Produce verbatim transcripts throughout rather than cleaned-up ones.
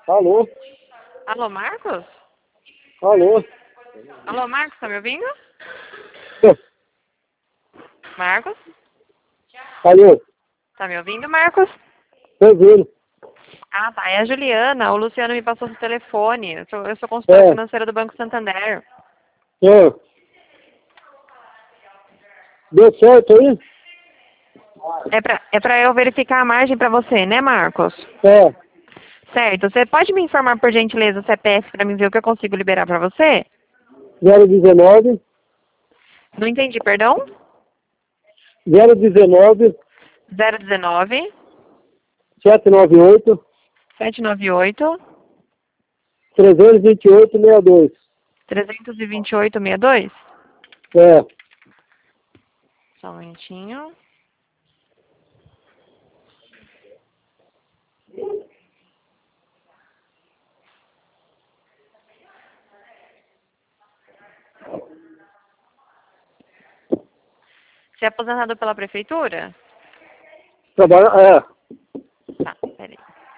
Alô? Alô, Marcos? Alô? Alô, Marcos, tá me ouvindo? Marcos? Alô? Tá me ouvindo, Marcos? Tô ouvindo. Ah, tá. É a Juliana. O Luciano me passou seu telefone. Eu sou, eu sou consultora É, financeira do Banco Santander. é. Deu certo aí? É pra, é pra eu verificar a margem pra você, né, Marcos? É. Certo. Você pode me informar, por gentileza, o C P F pra mim ver o que eu consigo liberar pra você? zero dezenove, Não entendi, perdão? zero dezenove, zero dezenove, sete nove oito, sete nove oito, trezentos e vinte e oito, sessenta e dois. trezentos e vinte e oito, sessenta e dois? É. Só um minutinho. Você é aposentado pela prefeitura? Trabalha, é. Tá, peraí.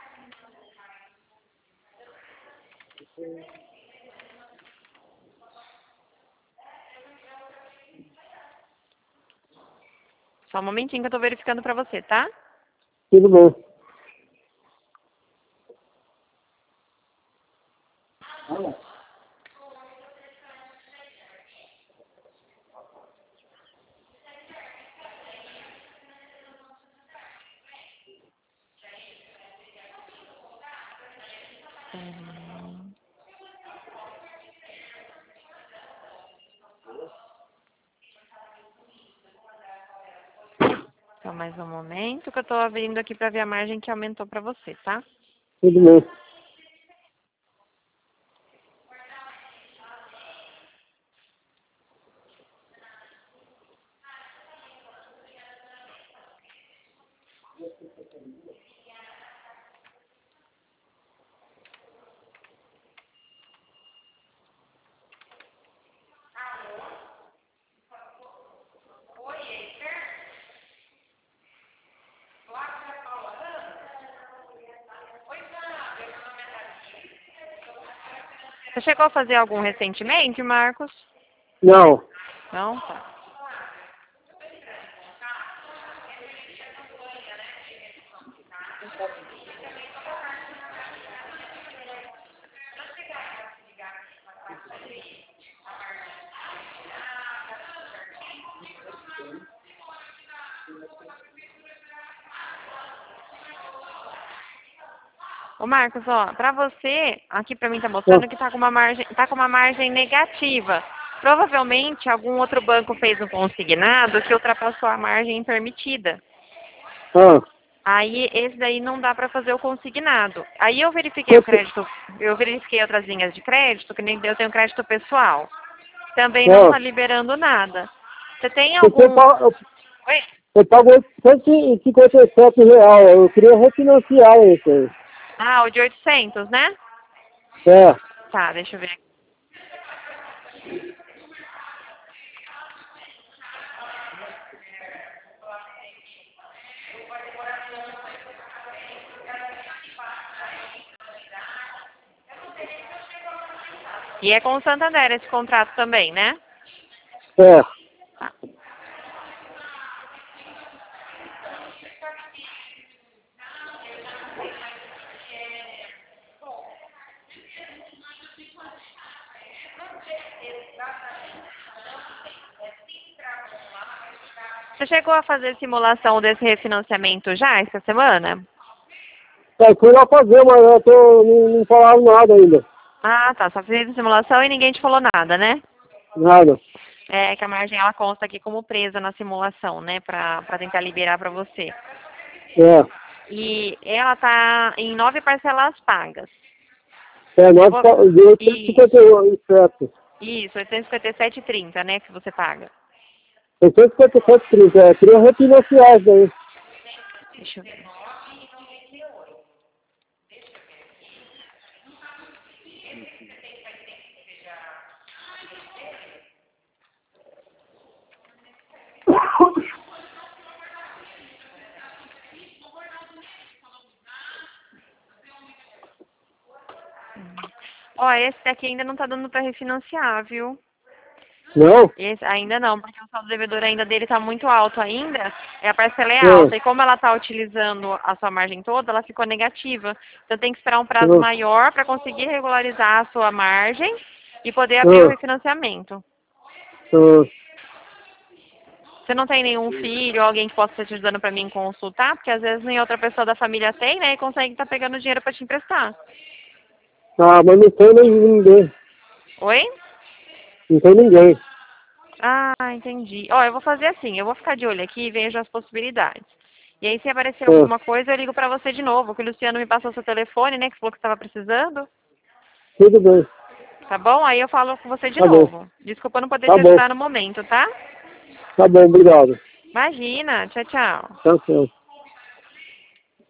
Só um momentinho que eu tô verificando pra você, tá? Tudo bom. Hum, Só mais um momento que eu tô abrindo aqui pra ver a margem que aumentou pra você, tá? Tudo bom. Você chegou a fazer algum recentemente, Marcos? Não. Não? Tá. Ô, Marcos, ó, pra você, aqui pra mim tá mostrando que tá com uma margem, tá com uma margem negativa. Provavelmente algum outro banco fez um consignado que ultrapassou a margem permitida. Ah. Aí esse daí não dá para fazer o consignado. Aí eu verifiquei o Quanto? crédito, eu verifiquei outras linhas de crédito, que nem eu tenho crédito pessoal. Também não está Ah. liberando nada. Você tem Você algum. pa- Oi? eu pago oitocentos e cinquenta e sete reais. Eu queria refinanciar isso aí. Ah, o de oitocentos, né? É. Tá, deixa eu ver. E é com o Santander esse contrato também, né? É. Tá. Você chegou a fazer simulação desse refinanciamento já essa semana? É, fui lá fazer, mas eu tô, não, não falaram nada ainda. Ah, tá. Só fez a simulação e ninguém te falou nada, né? Nada. É que a margem ela consta aqui como presa na simulação, né? Pra, pra tentar liberar pra você. É. E ela tá em nove parcelas pagas. É, Eu nós vou. de oitocentos e cinquenta Isso. e sete. Isso, oitocentos e cinquenta e sete e trinta, né? Que você paga. oitocentos e cinquenta e sete, trinta. É, queria refinanciar isso daí. Deixa eu ver. Ó, esse daqui ainda não tá dando pra refinanciar, viu? Não? Esse, ainda não, porque o saldo devedor ainda dele tá muito alto ainda, e a parcela é Não. alta, e como ela tá utilizando a sua margem toda, ela ficou negativa. Então tem que esperar um prazo Não. maior para conseguir regularizar a sua margem e poder abrir o Não. refinanciamento. Não. Você não tem nenhum filho ou alguém que possa estar te ajudando para mim consultar? Porque às vezes nem outra pessoa da família tem, né, e consegue estar pegando dinheiro para te emprestar. Ah, mas não tem nem ninguém. Oi? Não tem ninguém. Ah, entendi. Ó, eu vou fazer assim, eu vou ficar de olho aqui e vejo as possibilidades. E aí, se aparecer Ah, alguma coisa, eu ligo pra você de novo, que o Luciano me passou seu telefone, né, que falou que estava precisando. tudo bem. Tá bom? Aí eu falo com você de Tá bom. novo. Desculpa não poder Tá te bom. ajudar no momento, tá? Tá bom, obrigado. Imagina. Tchau, tchau. Tchau, tchau.